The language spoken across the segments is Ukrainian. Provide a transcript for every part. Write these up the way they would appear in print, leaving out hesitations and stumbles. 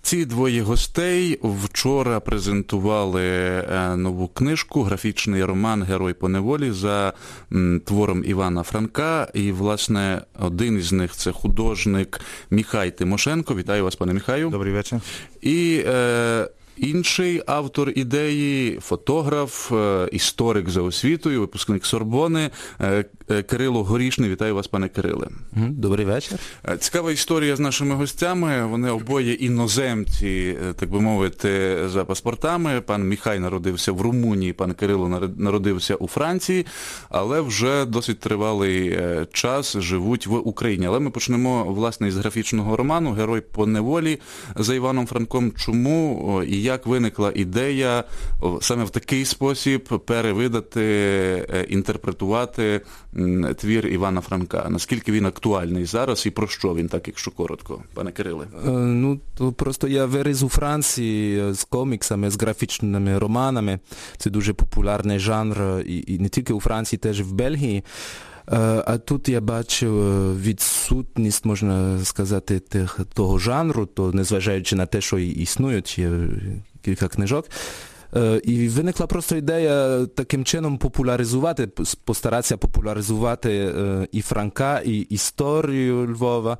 Ці двоє гостей вчора презентували нову книжку, графічний роман «Герой по неволі» за твором Івана Франка. І, власне, один із них – це художник Міхай Тимошенко. Вітаю вас, пане Міхаю. Добрий вечір. І інший автор ідеї, фотограф, історик за освітою, випускник Сорбони Кирило Горішний. Вітаю вас, пане Кириле. Добрий вечір. Цікава історія з нашими гостями. Вони обоє іноземці, так би мовити, за паспортами. Пан Міхай народився в Румунії, пан Кирило народився у Франції, але вже досить тривалий час живуть в Україні. Але ми почнемо, власне, із графічного роману «Герой по неволі» за Іваном Франком. Чому і як виникла ідея саме в такий спосіб перевидати, інтерпретувати твір Івана Франка? Наскільки він актуальний зараз і про що він, так, якщо коротко, пане Кириле? То просто я виріс у Франції з коміксами, з графічними романами. Це дуже популярний жанр і не тільки у Франції, теж і в Бельгії. А тут я бачив відсутність, можна сказати, того жанру, то незважаючи на те, що існують, є кілька книжок. І виникла просто ідея таким чином популяризувати, постаратися популяризувати і Франка, і історію Львова,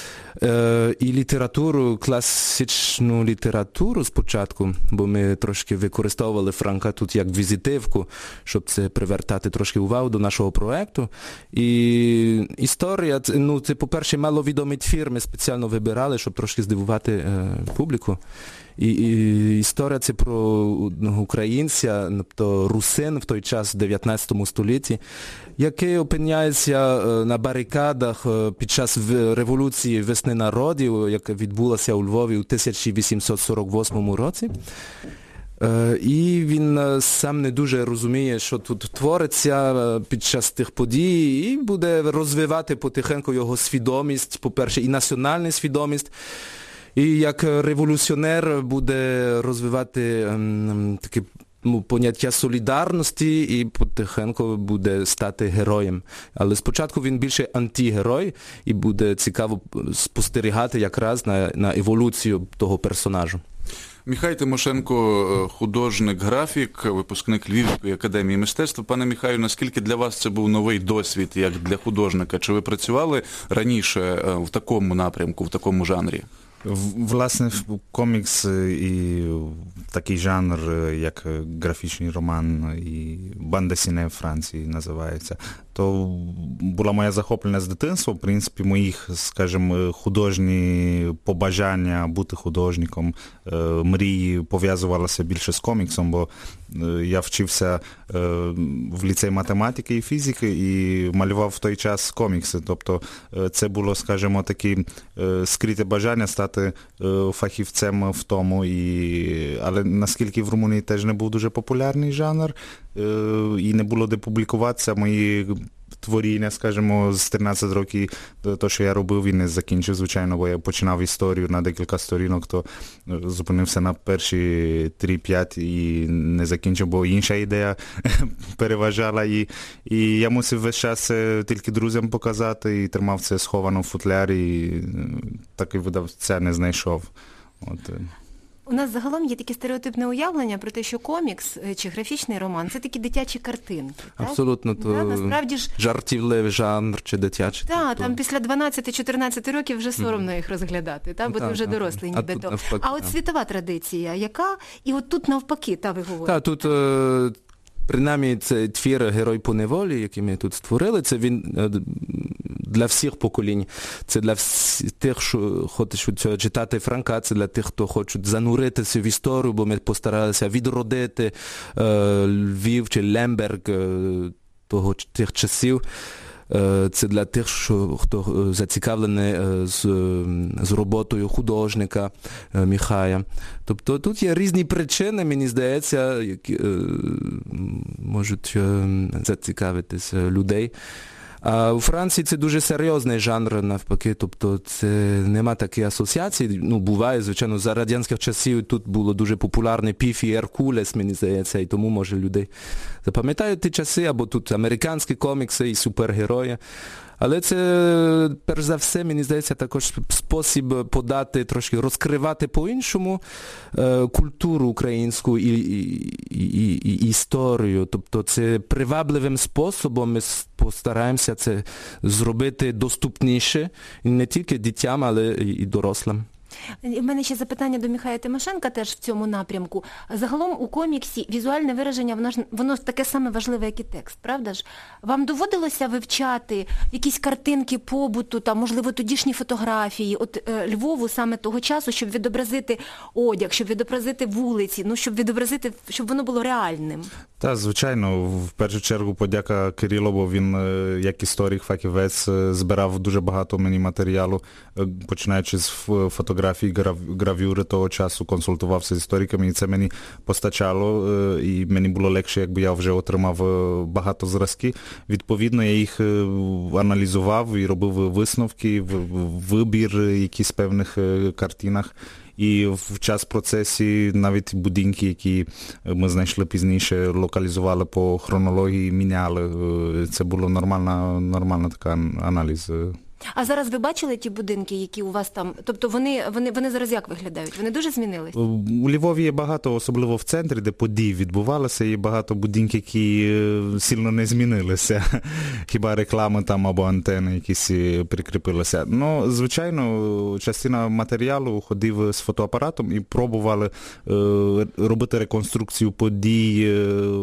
і літературу, класичну літературу спочатку, бо ми трошки використовували Франка тут як візитивку, щоб це привертати трошки увагу до нашого проєкту. І історія, це, по-перше, маловідомий твір, ми спеціально вибирали, щоб трошки здивувати публіку. І історія це про українця, тобто русин в той час, в 19 столітті, який опиняється на барикадах під час революції «Весни народів», яка відбулася у Львові у 1848 році. І він сам не дуже розуміє, що тут твориться під час тих подій, і буде розвивати потихеньку його свідомість, по-перше, і національну свідомість. І як революціонер буде розвивати таке поняття солідарності і потихеньку буде стати героєм. Але спочатку він більше антигерой і буде цікаво спостерігати якраз на еволюцію того персонажу. Міхай Тимошенко, художник-графік, випускник Львівської академії мистецтв. Пане Міхаю, наскільки для вас це був новий досвід, як для художника? Чи ви працювали раніше в такому напрямку, в такому жанрі? Власне, комікс і такий жанр, як графічний роман і банда сіне в Франції називається, то була моя захоплення з дитинства. В принципі, моїх, скажімо, художні побажання бути художником, мрії пов'язувалися більше з коміксом, бо я вчився в ліцеї математики і фізики і малював в той час комікси. Тобто це було, скажімо, таке скрите бажання стати фахівцем в тому. Але наскільки в Румунії теж не був дуже популярний жанр і не було де публікуватися, мої творіння, скажімо, з 13 років, то, що я робив, і не закінчив, звичайно, бо я починав історію на декілька сторінок, то зупинився на перші 3-5 і не закінчив, бо інша ідея переважала. І я мусив весь час тільки друзям показати, і тримав це сховано в футлярі, і такий видавця не знайшов. У нас загалом є таке стереотипне уявлення про те, що комікс чи графічний роман – це такі дитячі картинки. Абсолютно, так? то насправді ж жартівливий жанр чи дитячий. Так, там після 12-14 років вже соромно їх розглядати, бо ти вже дорослий нібито. А от світова традиція, яка? І от тут навпаки, ви говорите. Так, тут принаймні це твір «Герой по неволі», який ми тут створили, це він для всіх поколінь. Це для тих, що хочуть читати Франка, це для тих, хто хочуть зануритися в історію, бо ми постаралися відродити Львів чи Лемберг тих часів. Це для тих, хто зацікавлений з роботою художника Міхая. Тобто тут є різні причини, мені здається, які можуть зацікавитися людей. А у Франції це дуже серйозний жанр, навпаки, тобто це нема такої асоціації. Буває, звичайно, за радянських часів тут було дуже популярне Піф і Геркулес, мені здається, і тому, може, люди запам'ятають ті часи, або тут американські комікси і супергерої. Але це, перш за все, мені здається, також спосіб подати, трошки розкривати по-іншому культуру українську і історію. Тобто це привабливим способом ми постараємося це зробити доступніше не тільки дітям, але і дорослим. У мене ще запитання до Міхая Тимошенка теж в цьому напрямку. Загалом у коміксі візуальне вираження, воно таке саме важливе, як і текст, правда ж? Вам доводилося вивчати якісь картинки побуту, там, можливо, тодішні фотографії, от Львову саме того часу, щоб відобразити одяг, щоб відобразити вулиці, щоб відобразити, щоб воно було реальним? Так, звичайно, в першу чергу подяка Кирилу, бо він, як історик, фахівець, збирав дуже багато мені матеріалу, починаючи з фотографій, гравюри того часу, консультувався з істориками, і це мені постачало, і мені було легше, якби я вже отримав багато зразків. Відповідно, я їх аналізував і робив висновки, вибір якісь певних картинах. І в час процесі навіть будинки, які ми знайшли пізніше, локалізували по хронології, міняли. Це було нормальна така аналіз. А зараз ви бачили ті будинки, які у вас там? Тобто вони зараз як виглядають? Вони дуже змінились? У Львові є багато, особливо в центрі, де події відбувалися, є багато будинків, які сильно не змінилися. Хіба реклами там або антени якісь прикріпилися. Ну, звичайно, частина матеріалу ходив з фотоапаратом і пробували робити реконструкцію подій,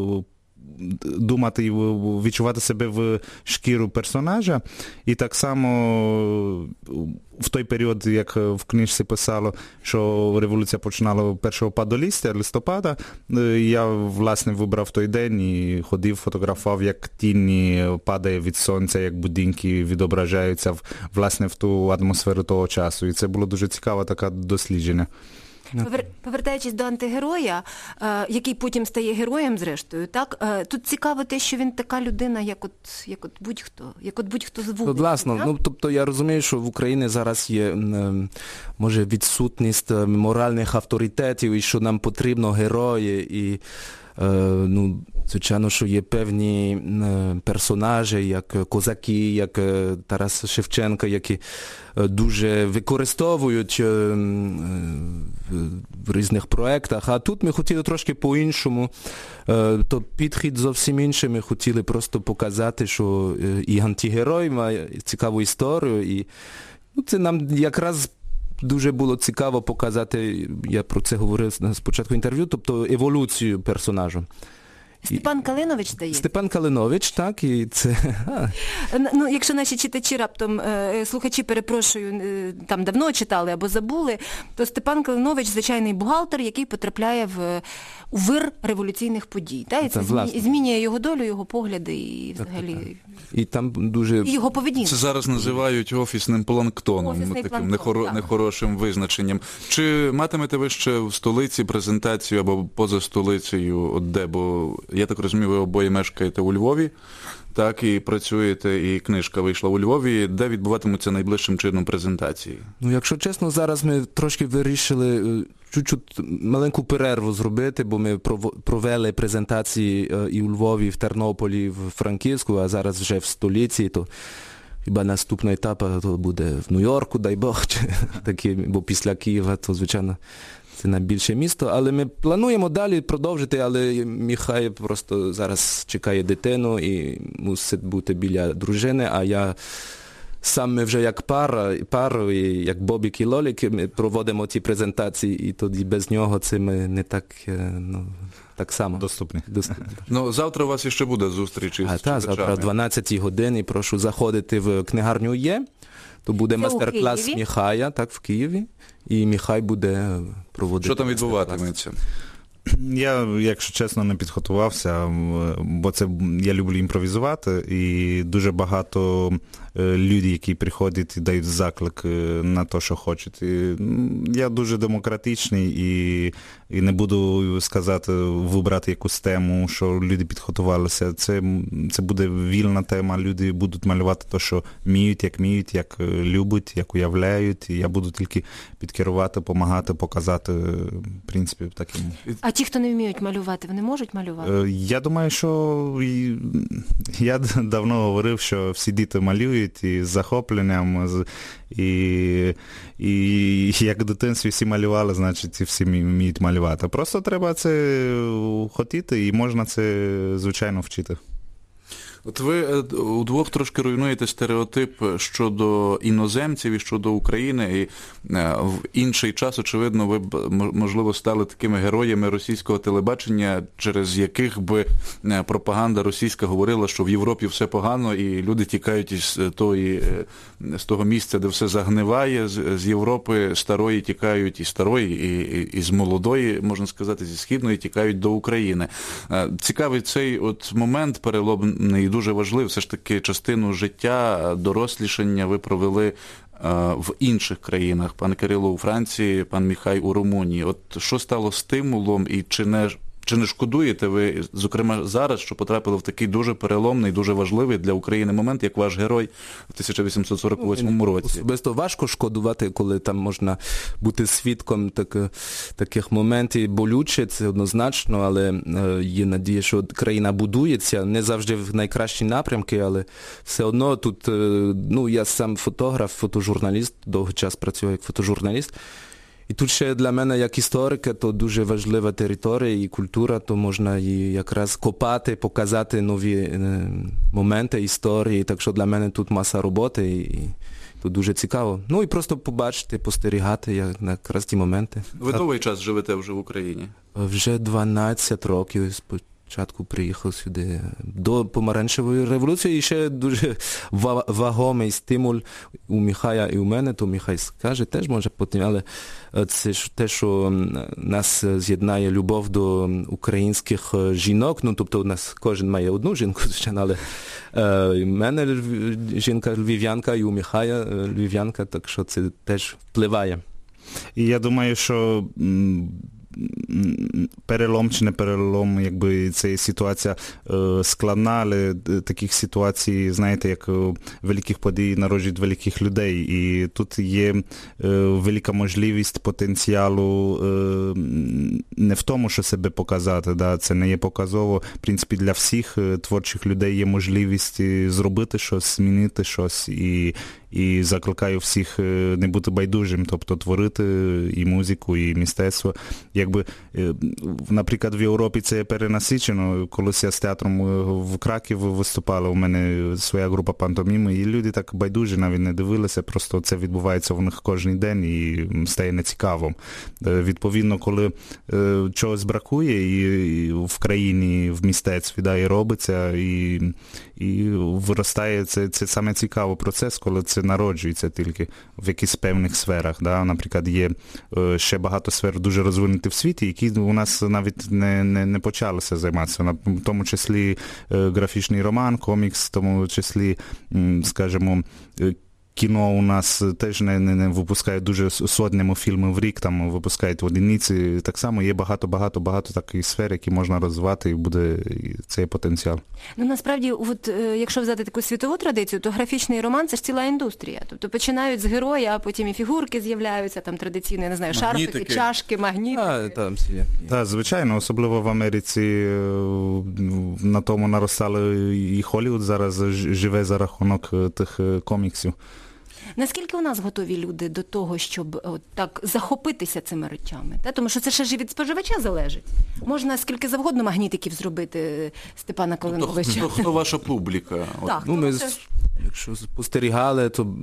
думати і відчувати себе в шкіру персонажа. І так само в той період, як в книжці писало, що революція починала 1 падолістя, листопада, я, власне, вибрав той день і ходив, фотографував, як тіні падає від сонця, як будинки відображаються, власне, в ту атмосферу того часу. І це було дуже цікаве таке дослідження. Повертаючись до антигероя, який потім стає героєм, зрештою, так? Тут цікаво те, що він така людина, як от будь-хто з вулиці. Власно, тобто я розумію, що в Україні зараз є, може, відсутність моральних авторитетів, і що нам потрібно герої, і звичайно, що є певні персонажі, як козаки, як Тарас Шевченко, які дуже використовують в різних проєктах. А тут ми хотіли трошки по-іншому. То підхід зовсім інший. Ми хотіли просто показати, що і антигерой має цікаву історію. І це нам якраз дуже було цікаво показати, я про це говорив на спочатку інтерв'ю, тобто еволюцію персонажу. Степан Калинович, здається? Степан Калинович, так, і це... Якщо наші читачі раптом, слухачі, перепрошую, там давно читали або забули, то Степан Калинович – звичайний бухгалтер, який потрапляє у вир революційних подій. І це змінює його долю, його погляди і взагалі... І там дуже... І його поведінку. Це зараз називають офісним планктоном, таким нехорошим визначенням. Чи матимете ви ще в столиці презентацію або поза столицею, от де? Бо я так розумію, ви обоє мешкаєте у Львові, так, і працюєте, і книжка вийшла у Львові. Де відбуватимуться найближчим чином презентації? Якщо чесно, зараз ми трошки вирішили чуть-чуть маленьку перерву зробити, бо ми провели презентації і у Львові, і в Тернополі, і в Франківську, а зараз вже в столиці, то хіба наступний етап то буде в Нью-Йорку, дай Бог, бо після Києва, то, звичайно, це найбільше місто, але ми плануємо далі продовжити, але Міхай просто зараз чекає дитину і мусить бути біля дружини, а я сам ми вже як пара, як Бобік і Лолік, ми проводимо ці презентації, і тоді без нього це ми не так само доступні. Завтра у вас ще буде зустріч із читачами. Завтра о 12 годині прошу заходити в книгарню «Є». То буде мастер-клас Міхая, так, в Києві, і Міхай буде проводити. Що там відбуватиметься? Я, якщо чесно, не підготувався, бо я люблю імпровізувати, і дуже багато людей, які приходять і дають заклик на те, що хочуть. Я дуже демократичний і не буду сказати, вибрати якусь тему, що люди підготувалися. Це буде вільна тема, люди будуть малювати те, що вміють, як люблять, як уявляють, і я буду тільки підкерувати, допомагати, показати, в принципі, таким. ті, хто не вміють малювати, вони можуть малювати? Я думаю, що я давно говорив, що всі діти малюють і з захопленням, і як в дитинстві всі малювали, значить всі вміють малювати. Просто треба це хотіти і можна це, звичайно, вчити. От ви удвох трошки руйнуєте стереотип щодо іноземців і щодо України, і в інший час, очевидно, ви б, можливо, стали такими героями російського телебачення, через яких би пропаганда російська говорила, що в Європі все погано, і люди тікають з того місця, де все загниває, з Європи старої тікають, і старої, і з молодої, можна сказати, зі східної тікають до України. Цікавий цей от момент переломний, дуже важливий, все ж таки частину життя, дорослішання ви провели в інших країнах. Пан Кирило у Франції, пан Міхай у Румунії. От що стало стимулом і чи не шкодуєте ви, зокрема зараз, що потрапили в такий дуже переломний, дуже важливий для України момент, як ваш герой в 1848 році? Особисто важко шкодувати, коли там можна бути свідком таких моментів. Болюче, це однозначно, але є надія, що країна будується, не завжди в найкращі напрямки, але все одно тут, я сам фотограф, фотожурналіст, довгий час працюю як фотожурналіст. І тут ще для мене, як історика, то дуже важлива територія і культура, то можна її якраз копати, показати нові моменти історії, так що для мене тут маса роботи і тут дуже цікаво. І просто побачити, постерігати якраз ті моменти. Ви довгий час живете вже в Україні? Вже 12 років. Спочатку приїхав сюди до помаранчевої революції, і ще дуже вагомий стимул у Міхая і у мене, то Міхай скаже теж, може потім, але це ж те, що нас з'єднає любов до українських жінок, тобто у нас кожен має одну жінку, звичайно, але у мене жінка львів'янка і у Міхая львів'янка, так що це теж впливає. І я думаю, що перелом чи не перелом, якби це ситуація складна, але таких ситуацій, знаєте, як великих подій народжують великих людей. І тут є велика можливість потенціалу не в тому, що себе показати, це не є показово. В принципі, для всіх творчих людей є можливість зробити щось, змінити щось, і закликаю всіх не бути байдужим, тобто творити і музику, і мистецтво. Якби, наприклад, в Європі це перенасичено. Колись я з театром в Краків виступала, у мене своя група пантоміми, і люди так байдужі навіть не дивилися, просто це відбувається в них кожен день і стає нецікавим. Відповідно, коли чогось бракує і в країні, в мистецтві, і робиться, і виростає, це саме цікавий процес, коли це народжується тільки в якихось певних сферах. Наприклад, є ще багато сфер дуже розвинуті в світі, які у нас навіть не почалися займатися. В тому числі графічний роман, комікс, в тому числі, скажімо, кіно у нас теж не випускають дуже сотнями фільмів в рік, там випускають одиниці. Так само є багато таких сфер, які можна розвивати, і буде цей потенціал. Насправді, якщо взяти таку світову традицію, то графічний роман – це ж ціла індустрія. Тобто починають з героя, а потім і фігурки з'являються, там традиційно, я не знаю, шарфики, чашки, магнітики. Так, звичайно, особливо в Америці на тому наростали і Холлівуд зараз живе за рахунок тих коміксів. Наскільки у нас готові люди до того, щоб так захопитися цими речами? Тому що це ще ж від споживача залежить. Можна скільки завгодно магнітиків зробити Степана Калиновича. Хто ваша публіка? Так, ми, якщо спостерігали, то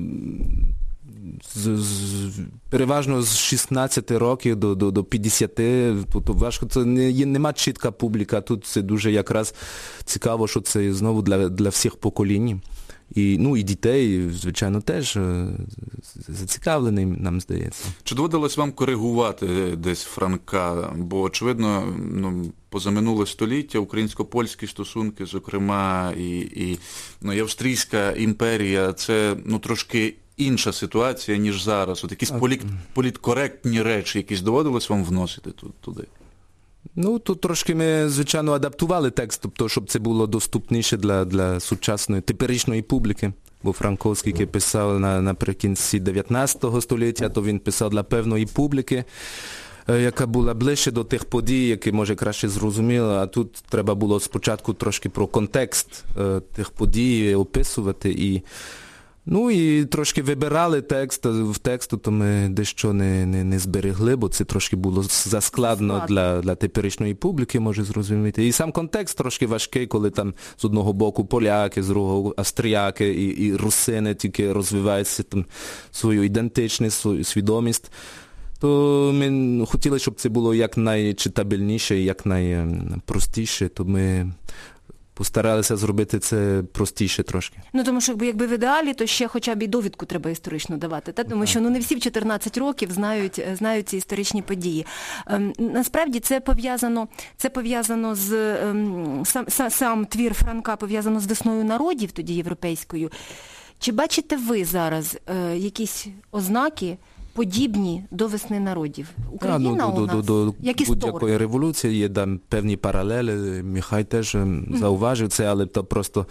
переважно з 16 років до 50, то важко, це нема чітка публіка. Тут це дуже якраз цікаво, що це знову для всіх поколінь. І дітей, звичайно, теж зацікавлений, нам здається. Чи доводилось вам коригувати десь Франка? Бо, очевидно, позаминуле століття українсько-польські стосунки, зокрема, і Австрійська імперія, це трошки інша ситуація, ніж зараз. От якісь політкоректні речі, якісь доводилось вам вносити туди? Тут трошки ми, звичайно, адаптували текст, тобто, щоб це було доступніше для сучасної, теперішньої публіки. Бо Франко, скільки писав наприкінці 19 століття, то він писав для певної публіки. яка була ближче до тих подій, які, може, краще зрозуміла, а тут треба було спочатку трошки про контекст тих подій описувати. І трошки вибирали текст, в тексту то ми дещо не зберегли, бо це трошки було заскладно для теперішньої публіки, може зрозуміти. І сам контекст трошки важкий, коли там з одного боку поляки, з другого австріяки і русини тільки розвиваються там свою ідентичність, свою свідомість. То ми хотіли, щоб це було якнайчитабельніше, якнайпростіше, то ми постаралися зробити це простіше трошки. Тому що якби в ідеалі, то ще хоча б і довідку треба історично давати, тому що не всі в 14 років знають ці історичні події. Насправді це пов'язано з сам твір Франка пов'язано з весною народів, тоді європейською. Чи бачите ви зараз якісь ознаки подібні до весни народів? Україна у нас, як історик. До будь-якої революції є там певні паралелі. Михай теж зауважив це, але то просто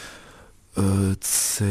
це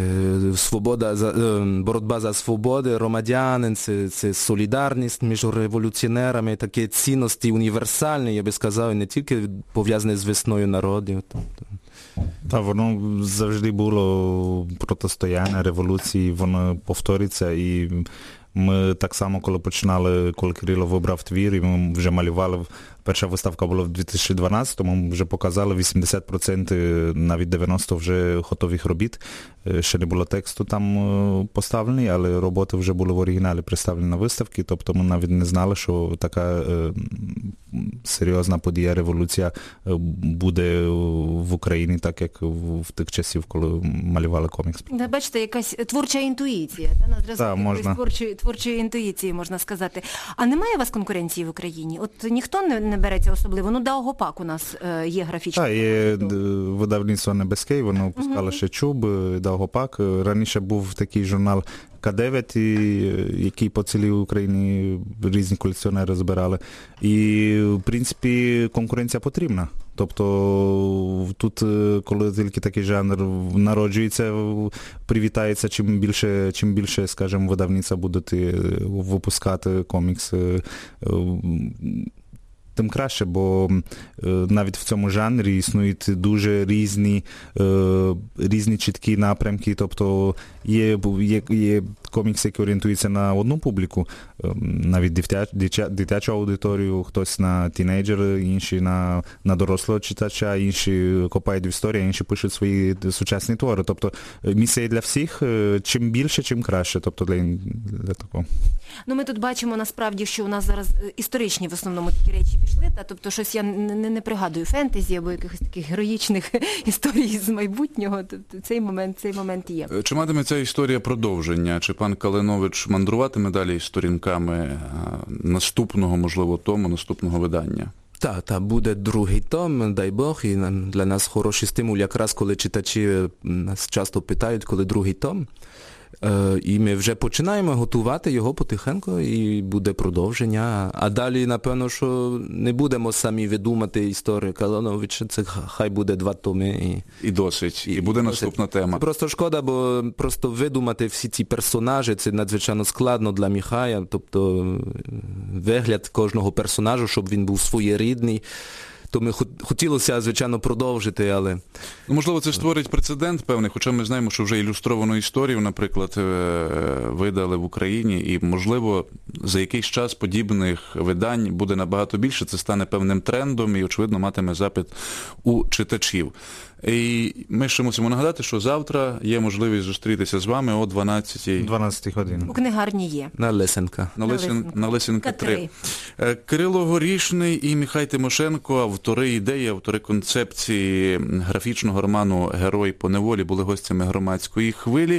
боротьба за свободи громадянин, це солідарність між революціонерами, такі цінності універсальні, я би сказав, не тільки пов'язані з весною народів. Та, воно завжди було протистояння революції, воно повториться, і ми так само, коли починали, коли Кирило вибрав твір, і ми вже малювали, перша виставка була в 2012-му, ми вже показали 80%, навіть 90% вже готових робіт. Ще не було тексту там поставлений, але роботи вже були в оригіналі представлені на виставці, тобто ми навіть не знали, що така серйозна подія, революція буде в Україні, так як в тих часів, коли малювали комікс. Бачите, якась творча інтуїція, на зразок творчої інтуїції, можна сказати. А немає у вас конкуренції в Україні? От ніхто не береться особливо? Даугопак у нас є графічний. Так, є видавництво Небеске, воно пускало ще Чуб, Даугопак. Раніше був такий журнал К9, який по цілій Україні різні колекціонери збирали. І, в принципі, конкуренція потрібна. Тобто тут, коли тільки такий жанр народжується, привітається, чим більше, скажімо, видавництва будуть випускати комікс, тим краще, бо навіть в цьому жанрі існують дуже різні чіткі напрямки, тобто є комікси, які орієнтуються на одну публіку, навіть дитячу аудиторію, хтось на тінейджер, інші на дорослого читача, інші копають в історії, інші пишуть свої сучасні твори. Тобто місія для всіх, чим більше, чим краще, тобто для такого. Ми тут бачимо насправді, що у нас зараз історичні в основному такі речі пішли, тобто щось я не пригадую фентезі або якихось таких героїчних історій з майбутнього, тобто цей момент є. Чи матиме ця історія продовження? Чи пан Калинович мандруватиме далі сторінками наступного, можливо, тому, наступного видання? Так, буде другий том, дай Бог, і для нас хороший стимул, якраз коли читачі нас часто питають, коли другий том. І ми вже починаємо готувати його потихеньку, і буде продовження. А далі, напевно, що не будемо самі видумати історію Калиновича, це хай буде 2 томи. І досить, і буде наступна тема. Просто шкода, бо просто видумати всі ці персонажі, це надзвичайно складно для Михая, тобто вигляд кожного персонажу, щоб він був своєрідний. То ми хотілося, звичайно, продовжити, але... Можливо, це створить прецедент певний, хоча ми знаємо, що вже ілюстровану історію, наприклад, видали в Україні, і, можливо, за якийсь час подібних видань буде набагато більше, це стане певним трендом і, очевидно, матиме запит у читачів. І ми ще мусимо нагадати, що завтра є можливість зустрітися з вами о 12 годині. У книгарні є. На Лисенка. На Лисенка 3. Кирило Горішний і Михай Тимошенко, автори ідеї, автори концепції графічного роману «Герой по неволі» були гостями громадської хвилі.